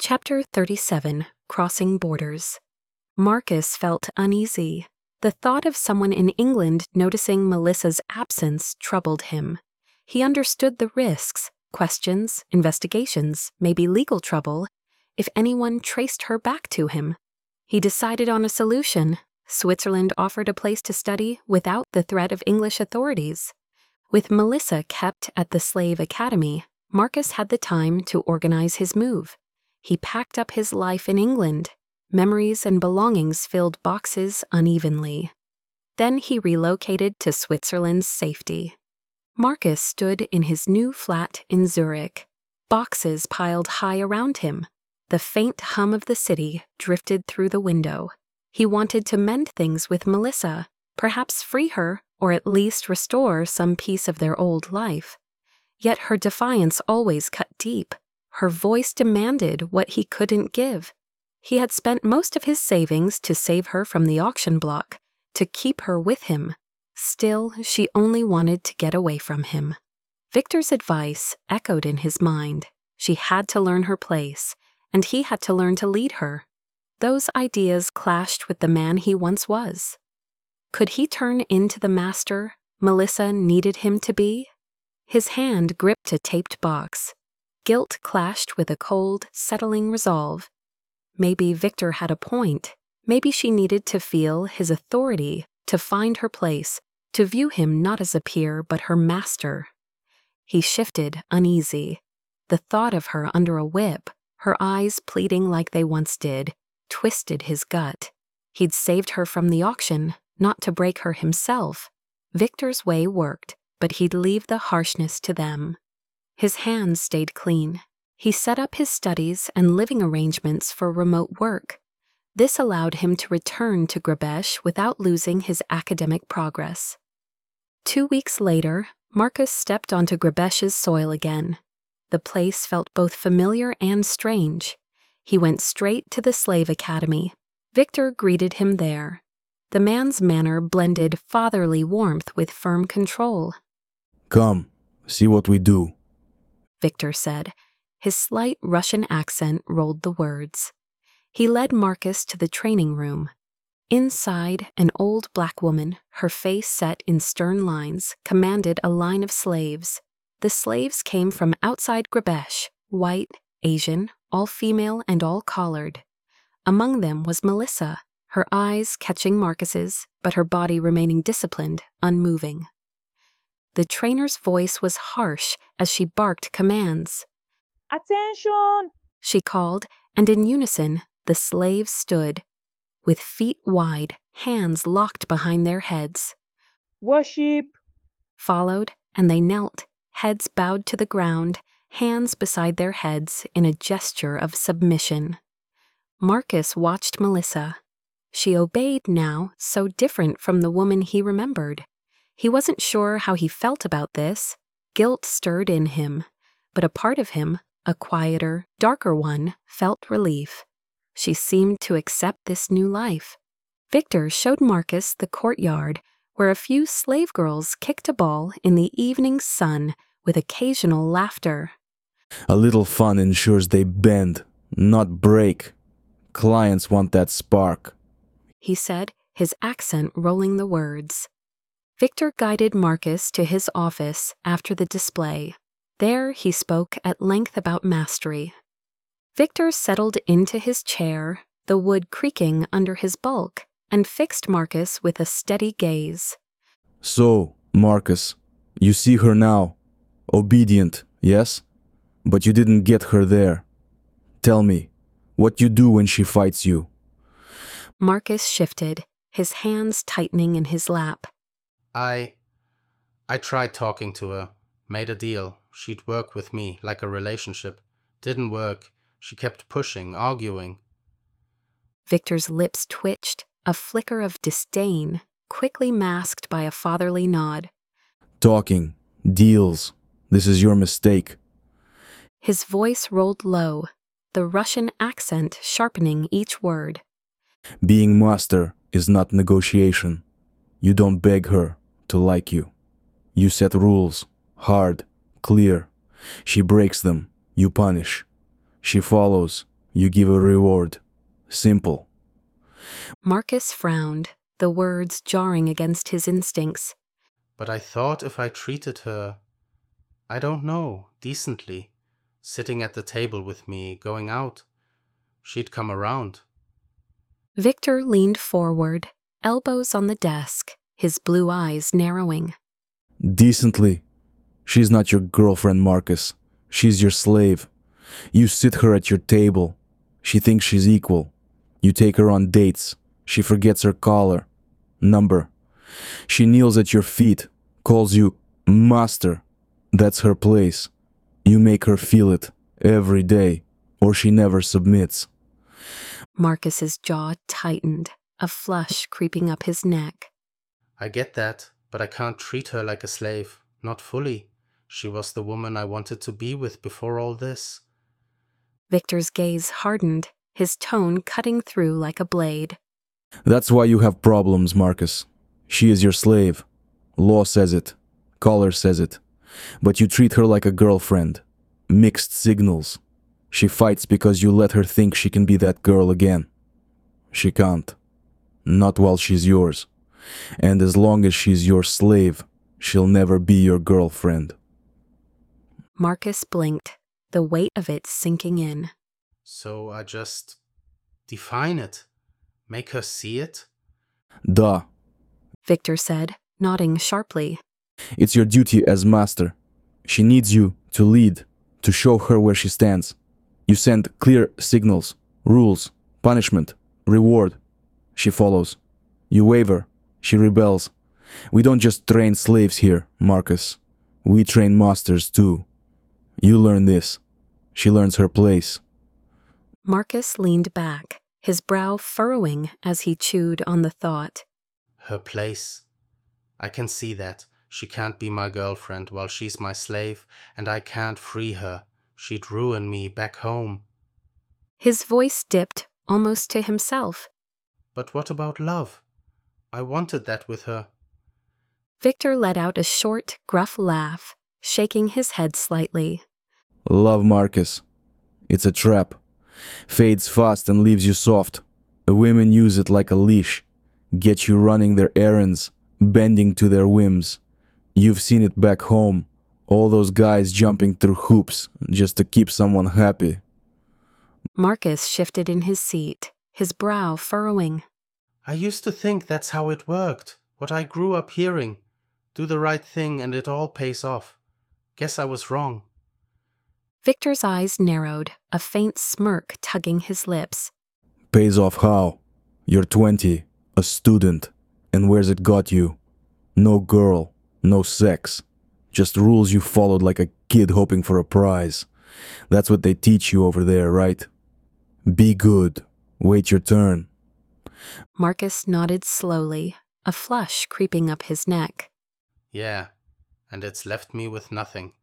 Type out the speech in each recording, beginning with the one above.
Chapter 37, Crossing Borders. Marcus felt uneasy. The thought of someone in England noticing Melissa's absence troubled him. He understood the risks, questions, investigations, maybe legal trouble, if anyone traced her back to him. He decided on a solution. Switzerland offered a place to study without the threat of English authorities. With Melissa kept at the Slave Academy, Marcus had the time to organize his move. He packed up his life in England. Memories and belongings filled boxes unevenly. Then he relocated to Switzerland's safety. Marcus stood in his new flat in Zurich. Boxes piled high around him. The faint hum of the city drifted through the window. He wanted to mend things with Melissa, perhaps free her, or at least restore some piece of their old life. Yet her defiance always cut deep. Her voice demanded what he couldn't give. He had spent most of his savings to save her from the auction block, to keep her with him. Still, she only wanted to get away from him. Victor's advice echoed in his mind. She had to learn her place, and he had to learn to lead her. Those ideas clashed with the man he once was. Could he turn into the master Melissa needed him to be? His hand gripped a taped box. Guilt clashed with a cold, settling resolve. Maybe Victor had a point. Maybe she needed to feel his authority, to find her place, to view him not as a peer but her master. He shifted, uneasy. The thought of her under a whip, her eyes pleading like they once did, twisted his gut. He'd saved her from the auction, not to break her himself. Victor's way worked, but he'd leave the harshness to them. His hands stayed clean. He set up his studies and living arrangements for remote work. This allowed him to return to Grebesh without losing his academic progress. 2 weeks later, Marcus stepped onto Grebesh's soil again. The place felt both familiar and strange. He went straight to the Slave Academy. Victor greeted him there. The man's manner blended fatherly warmth with firm control. "Come, see what we do," Victor said. His slight Russian accent rolled the words. He led Marcus to the training room. Inside, an old black woman, her face set in stern lines, commanded a line of slaves. The slaves came from outside Grebesh, white, Asian, all female and all collared. Among them was Melissa, her eyes catching Marcus's, but her body remaining disciplined, unmoving. The trainer's voice was harsh as she barked commands. "Attention!" she called, and in unison, the slaves stood, with feet wide, hands locked behind their heads. "Worship!" Followed, and they knelt, heads bowed to the ground, hands beside their heads in a gesture of submission. Marcus watched Melissa. She obeyed now, so different from the woman he remembered. He wasn't sure how he felt about this. Guilt stirred in him, but a part of him, a quieter, darker one, felt relief. She seemed to accept this new life. Victor showed Marcus the courtyard, where a few slave girls kicked a ball in the evening sun with occasional laughter. "A little fun ensures they bend, not break. Clients want that spark," he said, his accent rolling the words. Victor guided Marcus to his office after the display. There he spoke at length about mastery. Victor settled into his chair, the wood creaking under his bulk, and fixed Marcus with a steady gaze. "So, Marcus, you see her now. Obedient, yes? But you didn't get her there. Tell me, what you do when she fights you?" Marcus shifted, his hands tightening in his lap. I tried talking to her, made a deal. She'd work with me, like a relationship. Didn't work. She kept pushing, arguing. Victor's lips twitched, a flicker of disdain, quickly masked by a fatherly nod. "Talking, deals. This is your mistake." His voice rolled low, the Russian accent sharpening each word. "Being master is not negotiation. You don't beg her to like you. You set rules, hard, clear. She breaks them, you punish. She follows, you give a reward. Simple. Marcus frowned, the words jarring against his instincts. But I thought if I treated her, I don't know, decently, sitting at the table with me, going out, she'd come around. Victor leaned forward, elbows on the desk, his blue eyes narrowing. Decently. She's not your girlfriend, Marcus. She's your slave. You sit her at your table. She thinks she's equal. You take her on dates. She forgets her collar, number. She kneels at your feet, calls you master. That's her place. You make her feel it every day, or she never submits. Marcus's jaw tightened, a flush creeping up his neck. I get that, but I can't treat her like a slave, not fully. She was the woman I wanted to be with before all this. Victor's gaze hardened, his tone cutting through like a blade. That's why you have problems, Marcus. She is your slave. Law says it. Collar says it. But you treat her like a girlfriend. Mixed signals. She fights because you let her think she can be that girl again. She can't. Not while she's yours. And as long as she's your slave, she'll never be your girlfriend. Marcus blinked, the weight of it sinking in. So I just define it, make her see it? Duh. Victor said, nodding sharply. It's your duty as master. She needs you to lead, to show her where she stands. You send clear signals, rules, punishment, reward. She follows. You waver. She rebels. We don't just train slaves here, Marcus. We train masters too. You learn this. She learns her place. Marcus leaned back, his brow furrowing as he chewed on the thought. Her place. I can see that. She can't be my girlfriend while she's my slave, and I can't free her. She'd ruin me back home. His voice dipped, almost to himself. But what about love? I wanted that with her. Victor let out a short, gruff laugh, shaking his head slightly. Love, Marcus. It's a trap. Fades fast and leaves you soft. Women use it like a leash. Get you running their errands, bending to their whims. You've seen it back home. All those guys jumping through hoops just to keep someone happy. Marcus shifted in his seat, his brow furrowing. I used to think that's how it worked, what I grew up hearing. Do the right thing and it all pays off. Guess I was wrong. Victor's eyes narrowed, a faint smirk tugging his lips. Pays off how? You're 20, a student, and where's it got you? No girl, no sex. Just rules you followed like a kid hoping for a prize. That's what they teach you over there, right? Be good. Wait your turn. Marcus nodded slowly, a flush creeping up his neck. Yeah, and it's left me with nothing.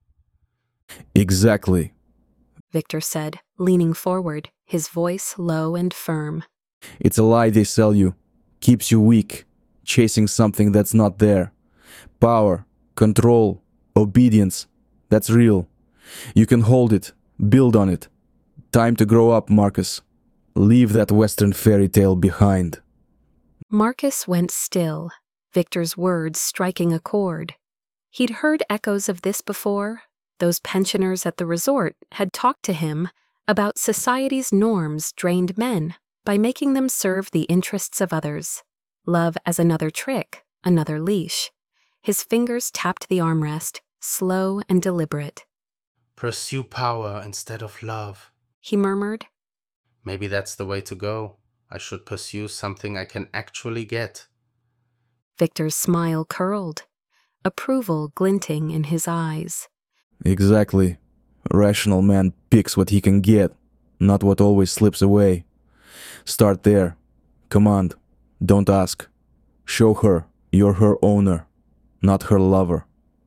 Exactly. Victor said, leaning forward, his voice low and firm. It's a lie they sell you. Keeps you weak, chasing something that's not there. Power, control, obedience, that's real. You can hold it, build on it. Time to grow up, Marcus. Leave that Western fairy tale behind. Marcus went still, Victor's words striking a chord. He'd heard echoes of this before. Those pensioners at the resort had talked to him about society's norms drained men by making them serve the interests of others. Love as another trick, another leash. His fingers tapped the armrest, slow and deliberate. Pursue power instead of love, he murmured. Maybe that's the way to go. I should pursue something I can actually get. Victor's smile curled, approval glinting in his eyes. Exactly. A rational man picks what he can get, not what always slips away. Start there. Command. Don't ask. Show her you're her owner, not her lover.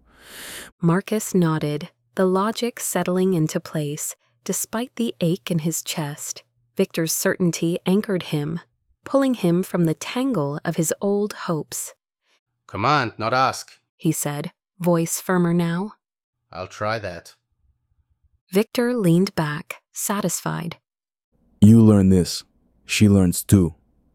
Marcus nodded, the logic settling into place, despite the ache in his chest. Victor's certainty anchored him, pulling him from the tangle of his old hopes. Command, not ask, he said, voice firmer now. I'll try that. Victor leaned back, satisfied. You learn this. She learns too.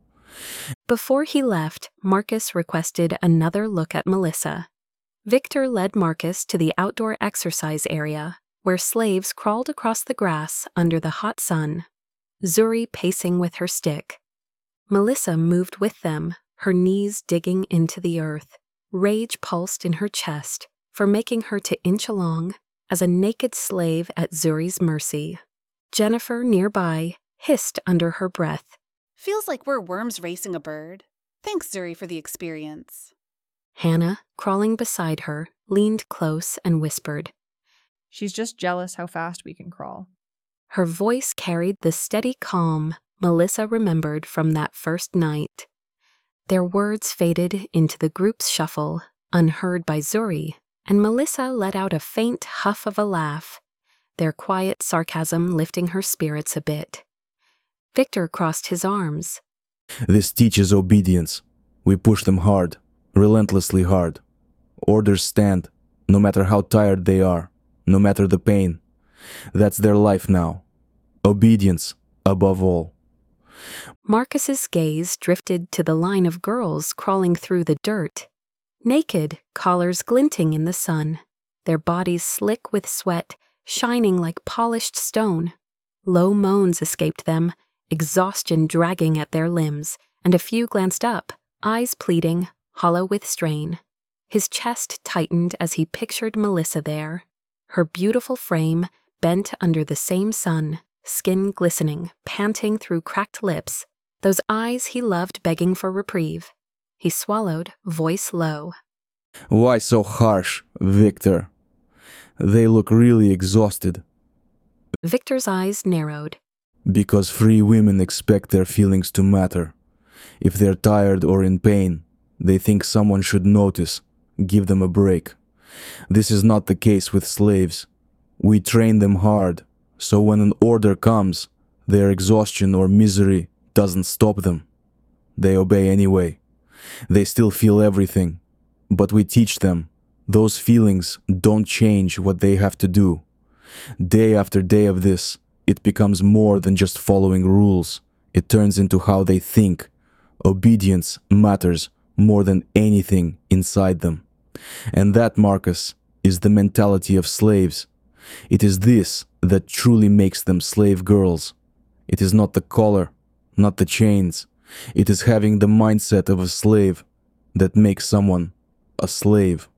Before he left, Marcus requested another look at Melissa. Victor led Marcus to the outdoor exercise area, where slaves crawled across the grass under the hot sun, Zuri pacing with her stick. Melissa moved with them, her knees digging into the earth. Rage pulsed in her chest for making her to inch along as a naked slave at Zuri's mercy. Jennifer, nearby, hissed under her breath. Feels like we're worms racing a bird. Thanks, Zuri, for the experience. Hannah, crawling beside her, leaned close and whispered. She's just jealous how fast we can crawl. Her voice carried the steady calm Melissa remembered from that first night. Their words faded into the group's shuffle, unheard by Zuri, and Melissa let out a faint huff of a laugh, their quiet sarcasm lifting her spirits a bit. Victor crossed his arms. This teaches obedience. We push them hard, relentlessly hard. Orders stand, no matter how tired they are, no matter the pain. That's their life now. Obedience, above all. Marcus's gaze drifted to the line of girls crawling through the dirt. Naked, collars glinting in the sun, their bodies slick with sweat, shining like polished stone. Low moans escaped them, exhaustion dragging at their limbs, and a few glanced up, eyes pleading, hollow with strain. His chest tightened as he pictured Melissa there, her beautiful frame bent under the same sun, skin glistening, panting through cracked lips, those eyes he loved begging for reprieve. He swallowed, voice low. Why so harsh, Victor? They look really exhausted. Victor's eyes narrowed. Because free women expect their feelings to matter. If they're tired or in pain, they think someone should notice, give them a break. This is not the case with slaves. We train them hard, so when an order comes, their exhaustion or misery doesn't stop them. They obey anyway. They still feel everything, but we teach them. Those feelings don't change what they have to do. Day after day of this, it becomes more than just following rules. It turns into how they think. Obedience matters more than anything inside them. And that, Marcus, is the mentality of slaves. It is this that truly makes them slave girls. It is not the collar, not the chains. It is having the mindset of a slave that makes someone a slave.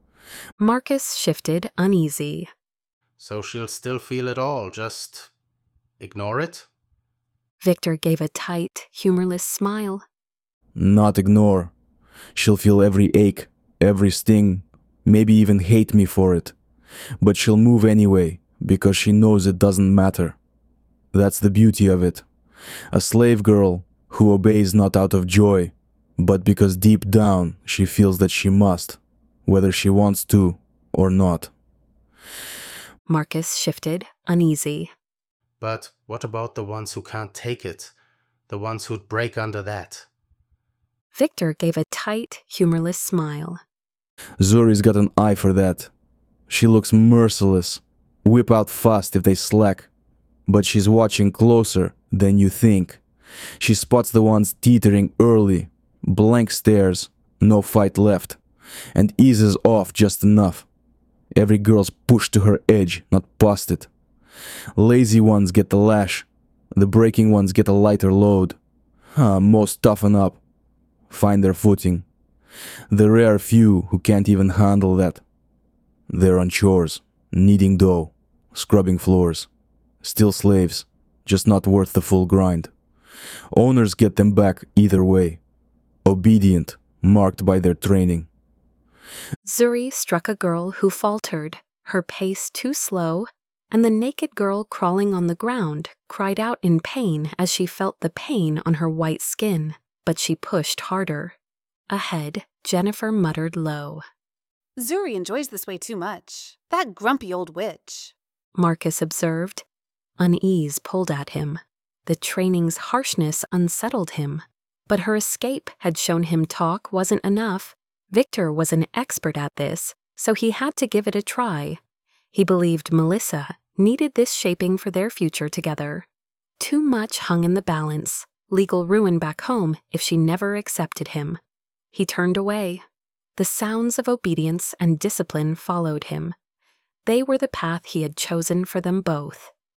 Marcus shifted, uneasy. So she'll still feel it all, just ignore it? Victor gave a tight, humorless smile. Not ignore. She'll feel every ache, every sting, maybe even hate me for it. But she'll move anyway, because she knows it doesn't matter. That's the beauty of it. A slave girl who obeys not out of joy, but because deep down she feels that she must, whether she wants to or not. Marcus shifted, uneasy. But what about the ones who can't take it? The ones who'd break under that? Victor gave a tight, humorless smile. Zuri's got an eye for that. She looks merciless, whip out fast if they slack. But she's watching closer than you think. She spots the ones teetering early, blank stares, no fight left, and eases off just enough. Every girl's pushed to her edge, not past it. Lazy ones get the lash, the breaking ones get a lighter load. Most toughen up, find their footing. The rare few who can't even handle that. They're on chores, kneading dough, scrubbing floors. Still slaves, just not worth the full grind. Owners get them back either way. Obedient, marked by their training. Zuri struck a girl who faltered, her pace too slow, and the naked girl crawling on the ground cried out in pain as she felt the pain on her white skin, but she pushed harder. Ahead, Jennifer muttered low. Zuri enjoys this way too much. That grumpy old witch. Marcus observed. Unease pulled at him. The training's harshness unsettled him. But her escape had shown him talk wasn't enough. Victor was an expert at this, so he had to give it a try. He believed Melissa needed this shaping for their future together. Too much hung in the balance, legal ruin back home if she never accepted him. He turned away. The sounds of obedience and discipline followed him. They were the path he had chosen for them both.